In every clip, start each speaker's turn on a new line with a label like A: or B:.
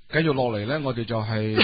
A: 繼續落嚟呢，我哋就係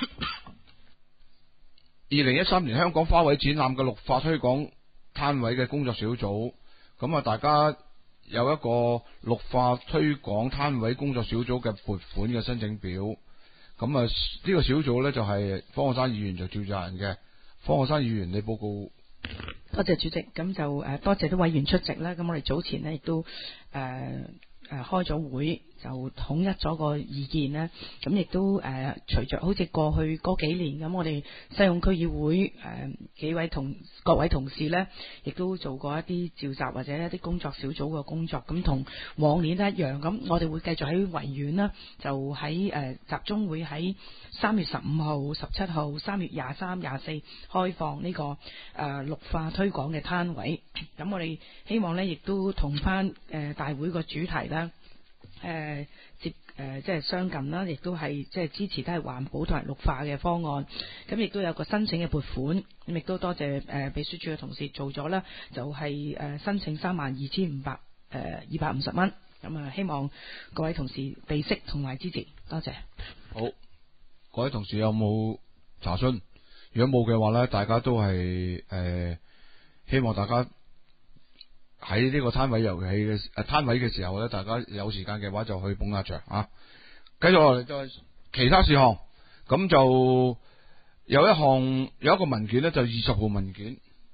A: 2013年香港花卉展覽嘅綠化推廣攤位嘅工作小組。咁啊，大家有一個綠化推廣攤位工作小組嘅撥款嘅申請表。咁啊，呢個小組呢，就係方國珊議員做召集人嘅。方國珊議員，你報告。
B: 多謝主席，咁就多謝啲委員出席啦。咁我哋早前呢亦都開咗會，就統一咗個意見呢。咁亦都隨着好似過去嗰幾年咁，我哋西貢區議會各位同事呢，亦都做過一啲召集或者一啲工作小組嘅工作。咁同往年都一樣，咁我哋會繼續喺維園啦，就喺集中會喺3月15號、17號、3月23、24開放呢個綠化推廣嘅攤位。咁我哋希望呢，亦都同翻大會個主題啦，即係相近啦，亦都係即係支持都係環保同埋綠化嘅方案。咁亦都有個申請嘅撥款，咁亦都多謝秘書處嘅同事做咗啦，就係申請32,250蚊。咁啊，希望各位同事備悉同埋支持，多謝。
A: 好，各位同事有冇查詢？如果冇嘅話呢，大家都係希望大家喺呢個攤位攤位嘅時候呢，大家有時間嘅話就去捧下場啊！繼續落嚟就係其他事項，咁就有一個文件呢，就20號文件。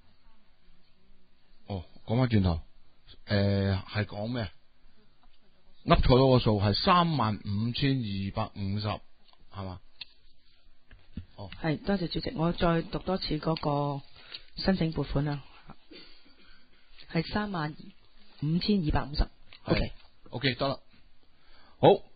A: 哦，講翻轉頭，係講咩？噏錯咗個數，係35,250，係嘛？哦，
B: 係，多謝主席，我再讀多次嗰個申請撥款啊，係35,250。OK，
A: OK 得啦，好。